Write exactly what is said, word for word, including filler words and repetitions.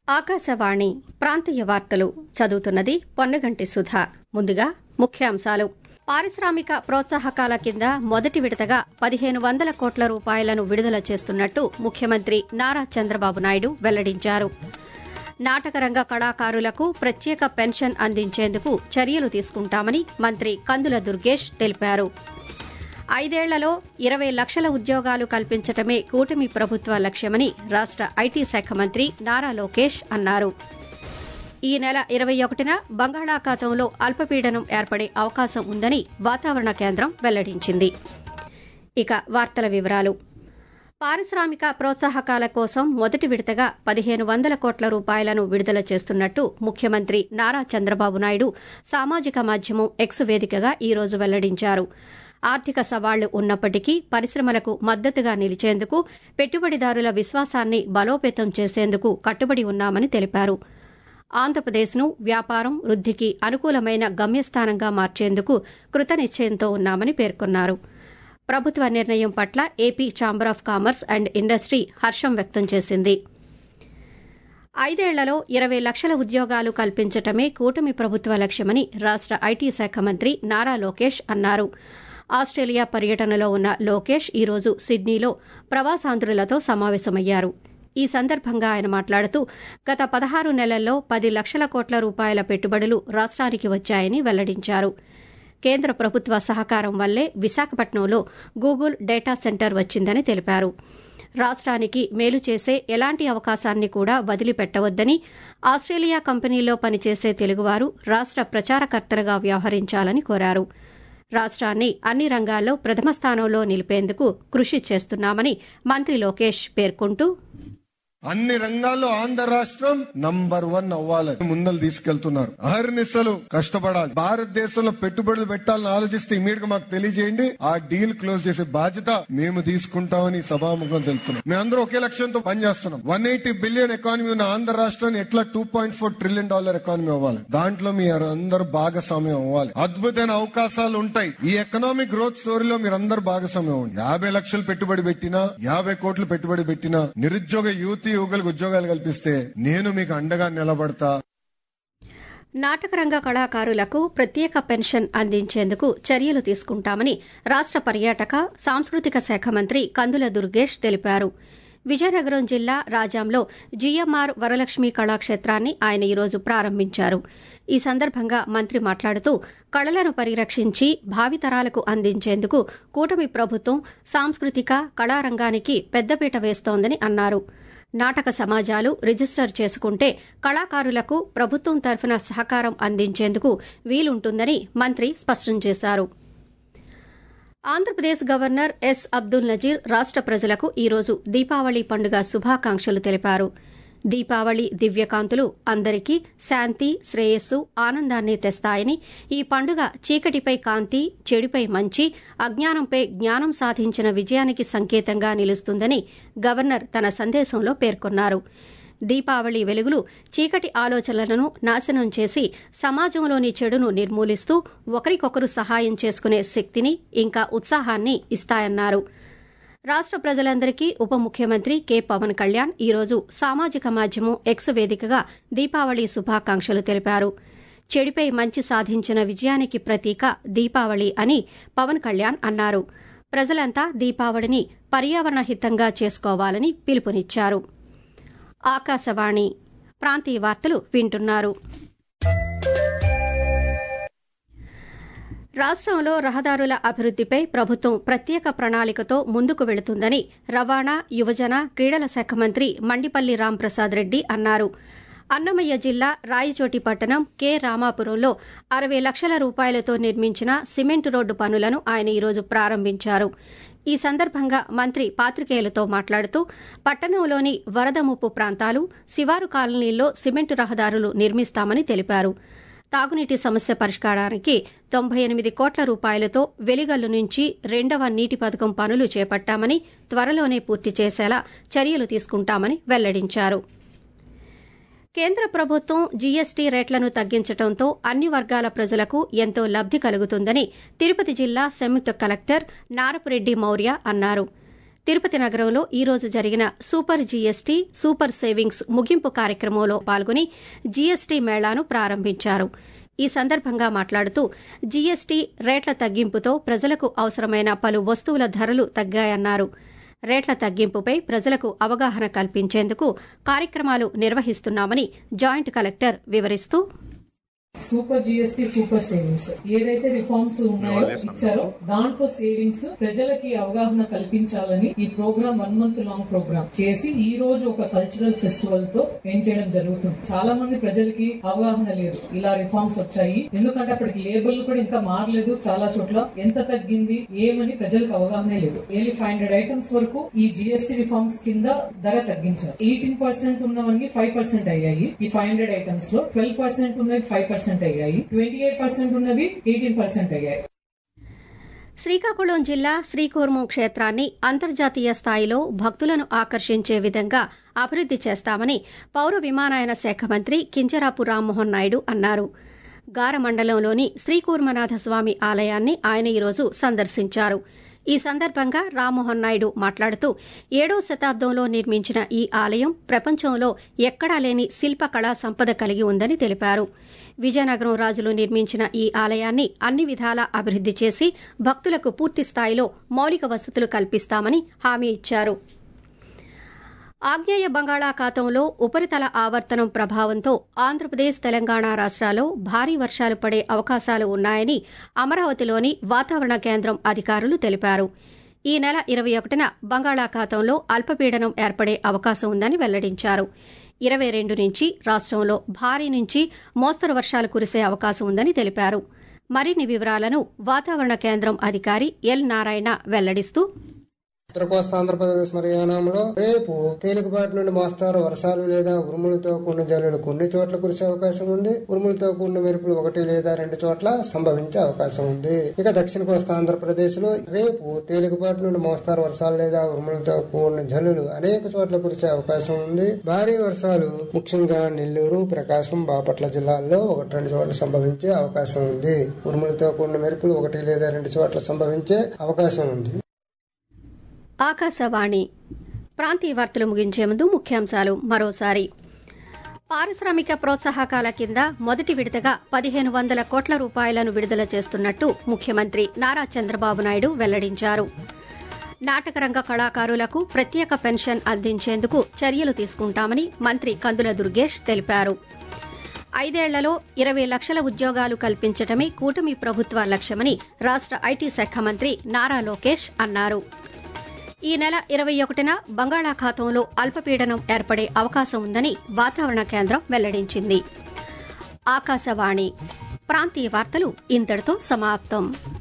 ఆకాశవాణి ప్రాంతీయ వార్తలు చదువుతున్నది పొన్నగంటి సుధా. ముందుగా ముఖ్యాంశాలు. పారిశ్రామిక ప్రోత్సాహకాల కింద మొదటి విడతగా పదిహేను వందల కోట్ల రూపాయలను విడుదల చేస్తున్నట్టు ముఖ్యమంత్రి నారా చంద్రబాబు నాయుడు వెల్లడించారు. నాటకరంగ కళాకారులకు ప్రత్యేక పెన్షన్ అందించేందుకు చర్యలు తీసుకుంటామని మంత్రి కందుల దుర్గేష్ తెలిపారు. ఐదేళ్లలో ఇరవై లక్షల ఉద్యోగాలు కల్పించటమే కూటమి ప్రభుత్వ లక్ష్యమని రాష్ట ఐటీ శాఖ మంత్రి నారా లోకేష్ అన్నారు. ఈ నెల ఇరవై ఒకటిన బంగాళాఖాతంలో అల్పపీడనం ఏర్పడే అవకాశం ఉందని వాతావరణ కేంద్రం వెల్లడించింది. ఇక వార్తల వివరాలు. పారిశ్రామిక ప్రోత్సాహకాల కోసం మొదటి విడతగా పదిహేను వందల కోట్ల రూపాయలను విడుదల చేస్తున్నట్టు ముఖ్యమంత్రి నారా చంద్రబాబు నాయుడు సామాజిక మాధ్యమం ఎక్స్ వేదికగా ఈ రోజు వెల్లడించారు. ఆర్థిక సవాళ్లు ఉన్నప్పటికీ పరిశ్రమలకు మద్దతుగా నిలిచేందుకు, పెట్టుబడిదారుల విశ్వాసాన్ని బలోపేతం చేసేందుకు కట్టుబడి ఉన్నామని తెలిపారు. ఆంధ్రప్రదేశ్ను వ్యాపారం, వృద్దికి అనుకూలమైన గమ్యస్థానంగా మార్చేందుకు కృతనిశ్చయంతో ఉన్నామని పేర్కొన్నారు. ప్రభుత్వ నిర్ణయం పట్ల AP chamber of commerce and industry హర్షం వ్యక్తం చేసింది. ఐదేళ్లలో ఇరవై లక్షల ఉద్యోగాలు కల్పించటమే కూటమి ప్రభుత్వ లక్ష్యమని రాష్ట ఐటీ శాఖ మంత్రి నారా లోకేష్ అన్నారు. ఆస్ట్రేలియా పర్యటనలో ఉన్న లోకేష్ ఈరోజు సిడ్నీలో ప్రవాసాంధ్రులతో సమావేశమయ్యారు. ఈ సందర్భంగా ఆయన మాట్లాడుతూ గత పదహారు నెలల్లో పది లక్షల కోట్ల రూపాయల పెట్టుబడులు రాష్ట్రానికి వచ్చాయని వెల్లడించారు. కేంద్ర ప్రభుత్వ సహకారం వల్లే విశాఖపట్నంలో గూగుల్ డేటా సెంటర్ వచ్చిందని తెలిపారు. రాష్ట్రానికి మేలు చేసే ఎలాంటి అవకాశాన్ని కూడా వదిలిపెట్టవద్దని, ఆస్ట్రేలియా కంపెనీలో పనిచేసే తెలుగువారు రాష్ట ప్రచారకర్తలుగా వ్యవహరించాలని కోరారు. రాష్ట్రాన్ని అన్ని రంగాల్లో ప్రథమ స్థానంలో నిలిపేందుకు కృషి చేస్తున్నామని మంత్రి లోకేష్ పేర్కొంటూ, అన్ని రంగాల్లో ఆంధ్ర రాష్ట్రం నంబర్ వన్ అవ్వాలని ముందలు తీసుకెళ్తున్నారు. అహర్నిశలు కష్టపడాలి. భారతదేశంలో పెట్టుబడులు పెట్టాలని ఆలోచిస్తే ఇమీడియట్ గా మాకు తెలియజేయండి. ఆ డీల్ క్లోజ్ చేసే బాధ్యత మేము తీసుకుంటామని సభాముఖం తెలుపుతున్నాం. మేమందరం ఒకే లక్ష్యంతో పనిచేస్తున్నాం. వన్ ఎయిటీ బిలియన్ ఎకానమీ ఉన్న ఆంధ్ర రాష్ట్రాన్ని ఎట్లా two point four trillion dollar economy అవ్వాలి. దాంట్లో మీరు అందరూ భాగస్వామ్యం అవ్వాలి. అద్భుతమైన అవకాశాలు ఉంటాయి. ఈ ఎకనామిక్ గ్రోత్ స్టోరీలో మీరు అందరూ భాగస్వామ్యం అవ్వండి. యాభై లక్షలు పెట్టుబడి పెట్టినా, యాభై కోట్లు పెట్టుబడి పెట్టినా, నిరుద్యోగ యూత్ యువకులకు ఉద్యోగాలు కల్పిస్తే నేను మీకు అండగా నిలబడతా. నాటకరంగ కళాకారులకు ప్రత్యేక పెన్షన్ అందించేందుకు చర్యలు తీసుకుంటామని రాష్ట పర్యాటక, సాంస్కృతిక శాఖ మంత్రి కందుల దుర్గేష్ తెలిపారు. విజయనగరం జిల్లా రాజాంలో జీఎంఆర్ వరలక్ష్మి కళాక్షేత్రాన్ని ఆయన ఈరోజు ప్రారంభించారు. ఈ సందర్భంగా మంత్రి మాట్లాడుతూ కళలను పరిరక్షించి భావితరాలకు అందించేందుకు కూటమి ప్రభుత్వం సాంస్కృతిక, కళారంగానికి పెద్దపీట వేస్తోందని అన్నారు. నాటక సమాజాలు రిజిస్టర్ చేసుకుంటే కళాకారులకు ప్రభుత్వం తరఫున సహకారం అందించేందుకు వీలుంటుందని మంత్రి స్పష్టం చేశారు. ఆంధ్రప్రదేశ్ గవర్నర్ ఎస్ అబ్దుల్ నజీర్ రాష్ట ప్రజలకు ఈరోజు దీపావళి పండుగ శుభాకాంక్షలు తెలిపారు. దీపావళి దివ్యకాంతులు అందరికీ శాంతి, శ్రేయస్సు, ఆనందాన్ని తెస్తాయని, ఈ పండుగ చీకటిపై కాంతి, చెడుపై మంచి, అజ్ఞానంపై జ్ఞానం సాధించిన విజయానికి సంకేతంగా నిలుస్తుందని గవర్నర్ తన సందేశంలో పేర్కొన్నారు. దీపావళి వెలుగులు చీకటి ఆలోచనలను నాశనం చేసి సమాజంలోని చెడును నిర్మూలిస్తూ ఒకరికొకరు సహాయం చేసుకునే శక్తిని, ఇంకా ఉత్సాహాన్ని ఇస్తాయన్నారు. రాష్ట ప్రజలందరికీ ఉప ముఖ్యమంత్రి కె పవన్ కళ్యాణ్ ఈరోజు సామాజిక మాధ్యమం ఎక్స్ వేదికగా దీపావళి శుభాకాంక్షలు తెలిపారు. చెడుపై మంచి సాధించిన విజయానికి ప్రతీక దీపావళి అని పవన్ కళ్యాణ్ అన్నారు. ప్రజలంతా దీపావళిని పర్యావరణ హితంగా చేసుకోవాలని పిలుపునిచ్చారు. ఆకాశవాణి ప్రాంతీయ వార్తలు వింటున్నారు. రాష్టంలో రహదారుల అభివృద్దిపై ప్రభుత్వం ప్రత్యేక ప్రణాళికతో ముందుకు వెళుతుందని రవాణా, యువజన, క్రీడల శాఖ మంత్రి మండిపల్లి రాంప్రసాద్ రెడ్డి అన్నారు. అన్నమయ్య జిల్లా రాయచోటి పట్టణం కె రామాపురంలో అరవై లక్షల రూపాయలతో నిర్మించిన సిమెంట్ రోడ్డు పనులను ఆయన ఈరోజు ప్రారంభించారు. ఈ సందర్భంగా మంత్రి పాత్రికేయులతో మాట్లాడుతూ పట్టణంలోని వరద ముప్పు ప్రాంతాలు, శివారు కాలనీల్లో సిమెంటు రహదారులు నిర్మిస్తామని తెలిపారు. తాగునీటి సమస్య పరిష్కారానికి తొంభై ఎనిమిది కోట్ల రూపాయలతో వెలిగల్లు నుంచి రెండవ నీటి పథకం పనులు చేపట్టామని, త్వరలోనే పూర్తి చేసేలా చర్యలు తీసుకుంటామని వెల్లడించారు. కేంద్ర ప్రభుత్వం జీఎస్టీ రేట్లను తగ్గించడంతో అన్ని వర్గాల ప్రజలకు ఎంతో లబ్ది కలుగుతుందని తిరుపతి జిల్లా సంయుక్త కలెక్టర్ నారపురెడ్డి మౌర్య అన్నారు. తిరుపతి నగరంలో ఈ రోజు జరిగిన సూపర్ జీఎస్టీ సూపర్ సేవింగ్స్ ముగింపు కార్యక్రమంలో పాల్గొని జీఎస్టీ మేళాను ప్రారంభించారు. ఈ సందర్భంగా మాట్లాడుతూ జీఎస్టీ రేట్ల తగ్గింపుతో ప్రజలకు అవసరమైన పలు వస్తువుల ధరలు తగ్గాయన్నారు. రేట్ల తగ్గింపుపై ప్రజలకు అవగాహన కల్పించేందుకు కార్యక్రమాలు నిర్వహిస్తున్నామని జాయింట్ కలెక్టర్ వివరిస్తూ, సూపర్ జీఎస్టీ సూపర్ సేవింగ్స్ ఏదైతే రిఫార్మ్స్ ఉన్నాయో ఇచ్చారో దాంట్లో సేవింగ్స్ ప్రజలకి అవగాహన కల్పించాలని ఈ programme one month long programme చేసి ఈ రోజు ఒక కల్చరల్ ఫెస్టివల్ తో ఎండ్ చేయడం జరుగుతుంది. చాలా మంది ప్రజలకి అవగాహన లేదు ఇలా రిఫార్మ్స్ వచ్చాయి, ఎందుకంటే అప్పటికి లేబుల్ కూడా ఇంకా మారలేదు. చాలా చోట్ల ఎంత తగ్గింది ఏమని ప్రజలకు అవగాహన లేదు. ఏలీ ఫైవ్ హండ్రెడ్ ఐటమ్స్ వరకు ఈ జీఎస్టీ రిఫార్మ్స్ కింద ధర తగ్గించారు. ఎయిటీన్ పర్సెంట్ ఉన్నవన్నీ ఫైవ్ పర్సెంట్ అయ్యాయి. ఈ ఫైవ్ హండ్రెడ్ ఐటమ్స్ లో ట్వెల్వ్ పర్సెంట్ ఉన్నవి ఫైవ్ పర్సెంట్ అయ్యాయి, ట్వంటీ ఎయిట్ పర్సెంట్ ఉన్నవి ఎయిటీన్ పర్సెంట్ అయ్యాయి. శ్రీకాకుళం జిల్లా శ్రీకూర్మం క్షేత్రాన్ని అంతర్జాతీయ స్థాయిలో భక్తులను ఆకర్షించే విధంగా అభివృద్ది చేస్తామని పౌర విమానయాన శాఖ మంత్రి కింజరాపు రామ్మోహన్ నాయుడు అన్నారు. గార మండలంలోని శ్రీకూర్మనాథ స్వామి ఆలయాన్ని ఆయన ఈరోజు సందర్శించారు. ఈ సందర్భంగా రామ్మోహన్ నాయుడు మాట్లాడుతూ ఏడో శతాబ్దంలో నిర్మించిన ఈ ఆలయం ప్రపంచంలో ఎక్కడా లేని శిల్పకళా సంపద కలిగి ఉందని తెలిపారు. విజయనగరం రాజులు నిర్మించిన ఈ ఆలయాన్ని అన్ని విధాలా అభివృద్ది చేసి భక్తులకు పూర్తి స్థాయిలో మౌలిక వసతులు కల్పిస్తామని హామీ ఇచ్చారు. ఆగ్నేయ బంగాళాఖాతంలో ఉపరితల ఆవర్తనం ప్రభావంతో ఆంధ్రప్రదేశ్, తెలంగాణ రాష్ట్రాల్లో భారీ వర్షాలు పడే అవకాశాలు ఉన్నాయని అమరావతిలోని వాతావరణ కేంద్రం అధికారులు తెలిపారు. ఈ నెల ఇరవై ఒకటిన బంగాళాఖాతంలో అల్పపీడనం ఏర్పడే అవకాశం ఉందని వెల్లడించారు. ఇరవై రెండు నుంచి రాష్ట్రంలో భారీ నుంచి మోస్తరు వర్షాలు కురిసే అవకాశం ఉందని తెలిపారు. మరిన్ని వివరాలను వాతావరణ కేంద్రం అధికారి ఎల్ నారాయణ వెల్లడిస్తూ, ఉత్తర కోస్తా ఆంధ్రప్రదేశ్ మరియానంలో రేపు తేలికపాటి నుండి మోస్తారు వర్షాలు లేదా ఉరుములతో కూడిన జల్లులు కొన్ని చోట్ల కురిసే అవకాశం ఉంది. ఉరుములతో కూడిన మెరుపులు ఒకటి లేదా రెండు చోట్ల సంభవించే అవకాశం ఉంది. ఇక దక్షిణ కోస్తా ఆంధ్రప్రదేశ్ లో రేపు తేలికపాటి నుండి మోస్తారు వర్షాలు లేదా ఉరుములతో కూడిన జల్లులు అనేక చోట్ల కురిసే అవకాశం ఉంది. భారీ వర్షాలు ముఖ్యంగా నెల్లూరు, ప్రకాశం, బాపట్ల జిల్లాల్లో ఒకటి రెండు చోట్ల సంభవించే అవకాశం ఉంది. ఉరుములతో కూడిన మెరుపులు ఒకటి లేదా రెండు చోట్ల సంభవించే అవకాశం ఉంది. ఆకాశవాణి ప్రాంతీయ వార్తలు ముగించే ముందు ముఖ్యాంశాలు మరోసారి. పారిశ్రామిక ప్రోత్సాహకాల కింద మొదటి విడతగా పదిహేను వందల కోట్ల రూపాయలను విడుదల చేస్తున్నట్టు ముఖ్యమంత్రి నారా చంద్రబాబు నాయుడు వెల్లడించారు. నాటకరంగ కళాకారులకు ప్రత్యేక పెన్షన్ అందించేందుకు చర్యలు తీసుకుంటామని మంత్రి కందుల దుర్గేష్ తెలిపారు. ఐదేళ్లలో ఇరవై లక్షల ఉద్యోగాలు కల్పించడమే కూటమి ప్రభుత్వ లక్ష్యమని రాష్ట ఐటీ శాఖ మంత్రి నారా లోకేష్ అన్నారు. ఈ నెల ఇరవై ఒకటిన బంగాళాఖాతంలో అల్పపీడనం ఏర్పడే అవకాశం ఉందని వాతావరణ కేంద్రం వెల్లడించింది. ఆకాశవాణి ప్రాంతీయ వార్తలు ఇంతటితో సమాప్తం.